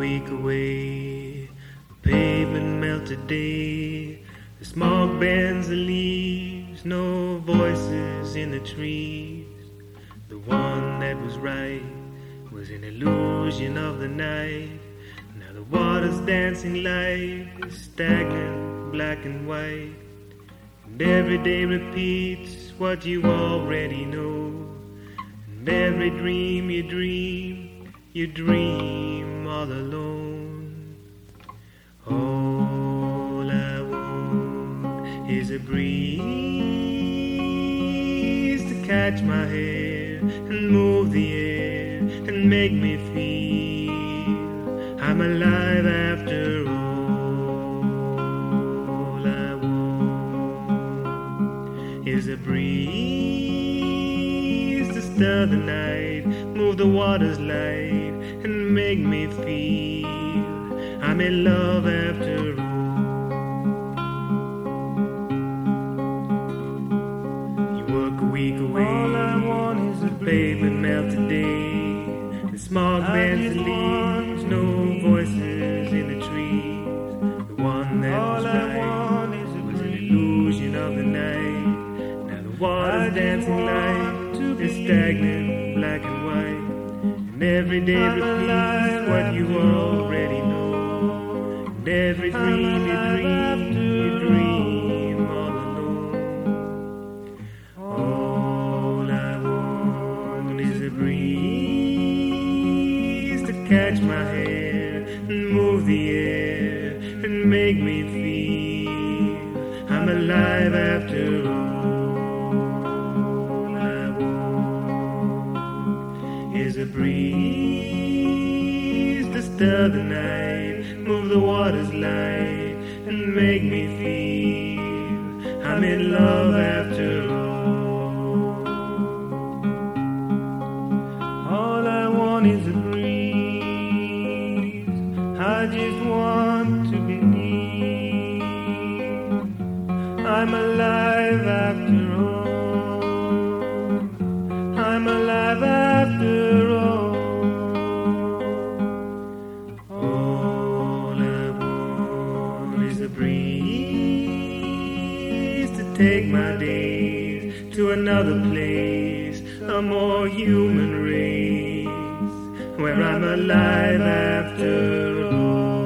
week away, the pavement melted day, the smog bends the leaves, no voices in the trees. The one that was right was an illusion of the night. Now the water's dancing light is stagnant, black and white, and every day repeats what you already know. And every dream you dream all alone. All I want is a breeze to catch my hair and move the air and make me feel I'm alive after all. All I want is a breeze to stir the night, move the water's light, and make me feel I'm in love after all. You work a week away, all I want is a pavement melted day, the smog bends the leaves, no voices in the trees. The one that was right was an illusion of the night. Now the water's dancing light is stagnant, black and white, and every day repeats what you already know. And every dream you dream all alone. All I want is a breeze to catch my hair and move the air and make me feel I'm alive after all. Is a breeze to stir the night, move the water's light, and make me feel I'm in love after all. All I want is a breeze, I just want to believe I'm alive after all. I'm alive after all. All I want is a breeze to take my days to another place, a more human race, where I'm alive after all.